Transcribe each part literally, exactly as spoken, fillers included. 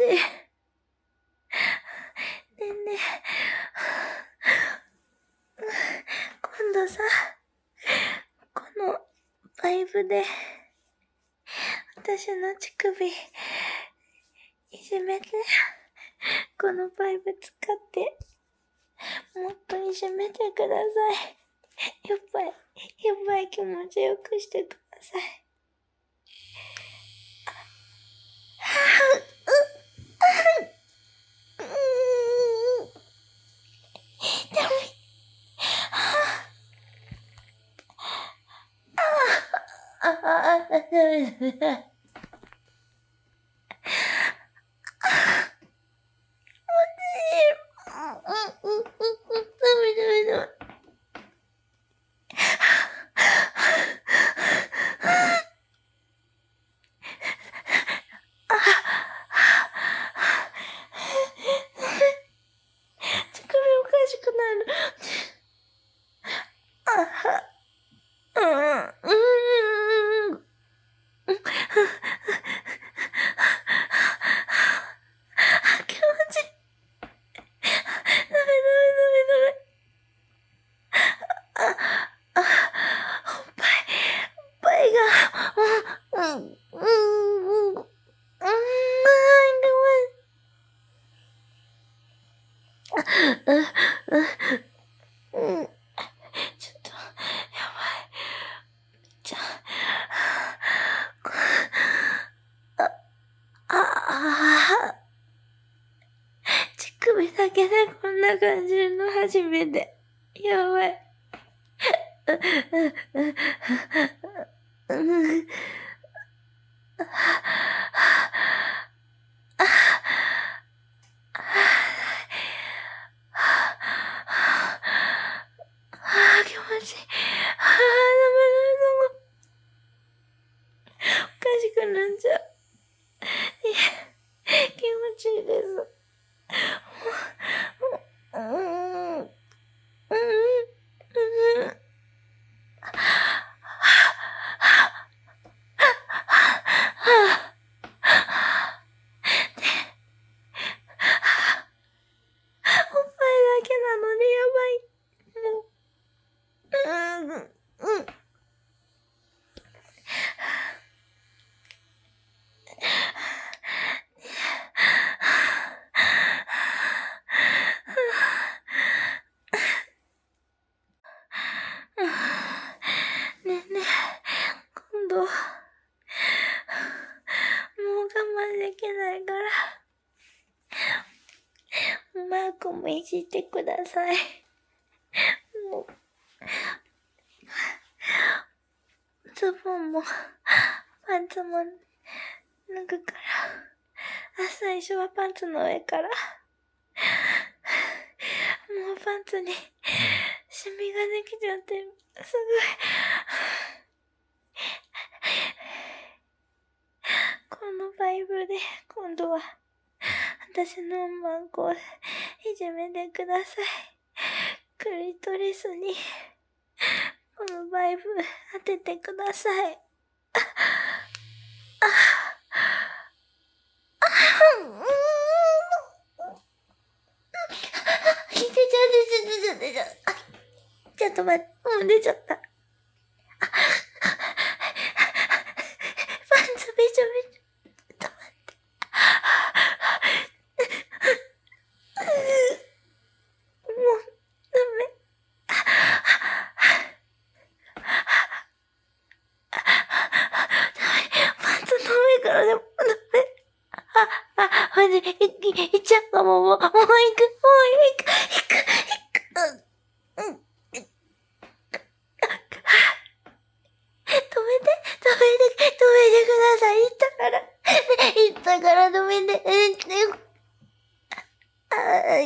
い。ねえねえ。今度さ、このバイブで、私の乳首、いじめて。このバイブ使って、もっといじめてください。やっぱり、やっぱり気持ちよくしてください。ああ、ダメだね。乳首おかしくなる。あは、うん、うん。気持ちいい。ダメダメダメダメ。あ、あ、おっぱい、おっぱいが、うん、うん、うん、うん、うん、うん、うん、うん、ちょっと、やばい。じゃあ、あ、あ、乳首だけでこんな感じるの初めて。やばい。気持ちいい。ああ、ダメだ、おかしくなっちゃう。いや、気持ちいいです。うん、うん、うん、うん。おっぱいだけなのにやばい。もう、うん、うん。ねえねえ、今度、もう我慢できないから、マークもいじってください。もう、ズボンも、パンツも脱ぐから、あ、最初はパンツの上から、もうパンツに、シミができちゃって、すごい。このバイブで、今度は、私のマンコをいじめてください。クリトリスに、このバイブ当ててください。あ、あ、あ、うん、うん。出ちゃう、出ちゃう、出ちゃう。ちょっと待って、もう出ちゃった。パンツびちょびちょ。ちょっと待って。もう、ダメ。パンツの上からでもダメ。あ、あ、ほんで、い、い、いっちゃうかも、もう、もう行く、もう行く、行く、行く。うん、うん。止めて、止めて、止めてください。言ったから。言ったから止めて、え、はい。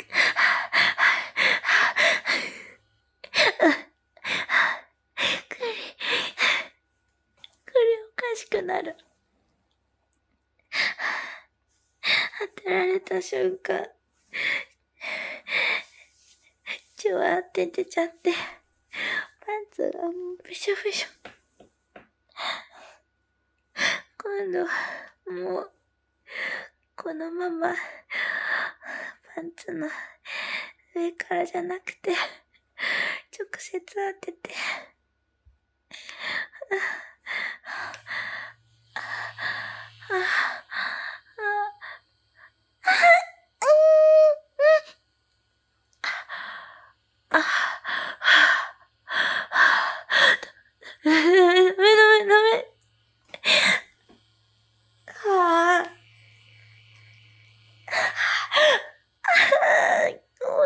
これ、これおかしくなる。当てられた瞬間、血は当ててちゃって、パンツがもうびしょびしょ。今度は、もう、 このまま、パンツの上からじゃなくて、直接当てて、ダメダメダメダメ。はぁ。気持ちいい。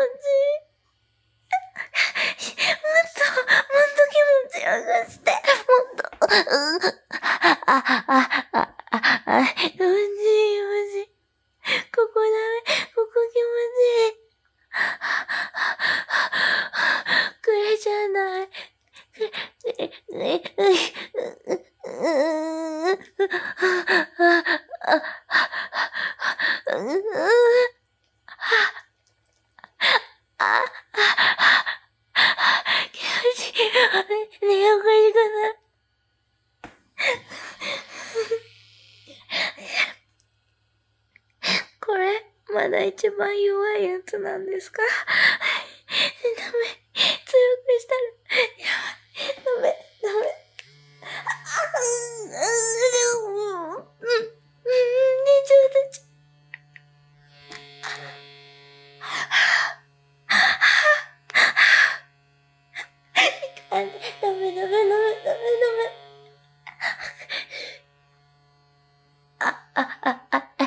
もっと、もっと気持ちよくして。もっと。あ、あ、あ、あ、あ、気持ちいい、気持ちいい。ここダメ。ここ気持ちいい。くれじゃない。くれ、くれ、これ、まだ一番弱いやつなんですか？ダメ。強くしたら、やばい。ダメ、ダメ。うん、うん、出ちゃう、出ちゃう。ダメ、ダメ、ダメ、ダメ、ダメ。あ、あ、あ、あ、あ、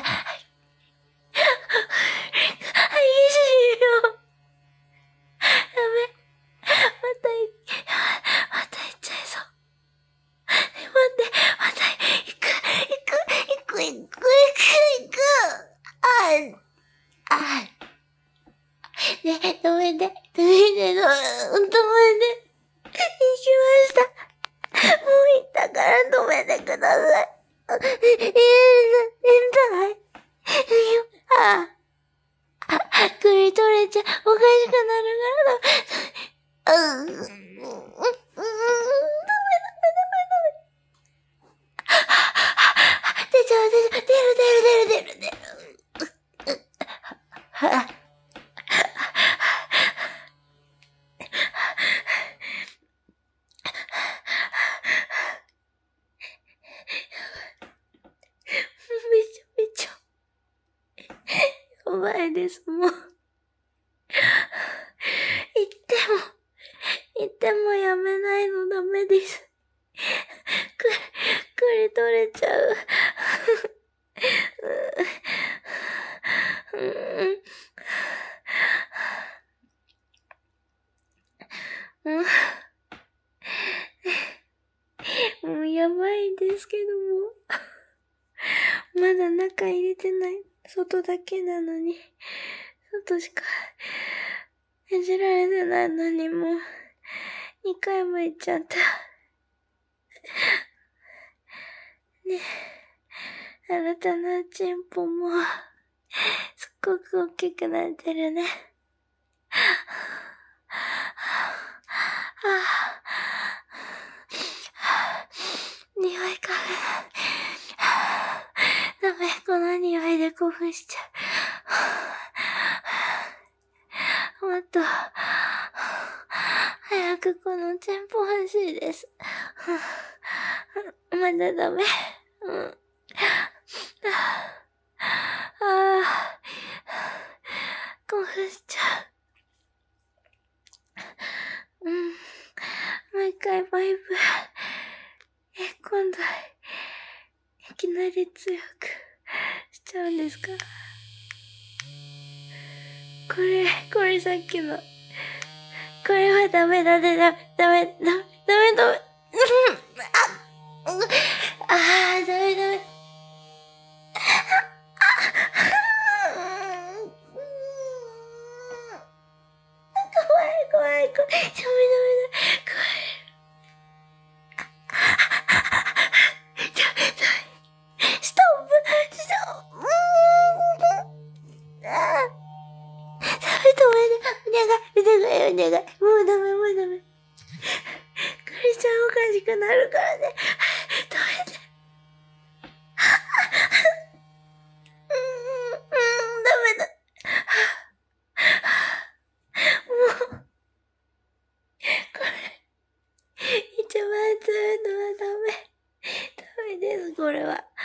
激しいよ。ダメ。またい、また行っちゃいそう。待って、また行く、行く、行く、行く、行く、行く。あ、あ。ね、止めて、止めて、止めて、ほんとごめんね。行きました。もう行ったから止めてください。え、え、え、痛い。ああ、くり取れちゃおかしくなるからだ。うん、うん、うん、ダメダメダメダメ。出ちゃう、出ちゃう、出る、出る、出る、出る、出る。めちゃめちゃ、やばいです、もう。言っても、言ってもやめないのダメです。く、くり取れちゃう。うん。もうやばいんですけども。まだ中入れてない。外だけなのに。外しか、ねじられてないのにもう、にかいも行っちゃった。ねえ、あなたのチンポも、すっごく大きくなってるね。匂い嗅ぐ。ダメ、この匂いで興奮しちゃう。もっと、早くこのチンポ欲しいです。まだダメ。うん。ああ、興奮しちゃう。うん。もう一回バイブ。え、今度、いきなり強くしちゃうんですか？これ、これさっきの。これはダメだね、ダメ、ダメ、ダメ、ダメ、ダメ。あ、あー、ダメ、ダメ。怖い、怖い、怖い。ダメ、ダメ、ダメ。怖い。ストップ、ストップ。あー。ダメ、ダメ、お願い、お願い、お願い。もうダメ、もうダメ。クリちゃんおかしくなる。 集めるのはダメ。ダメです、これは。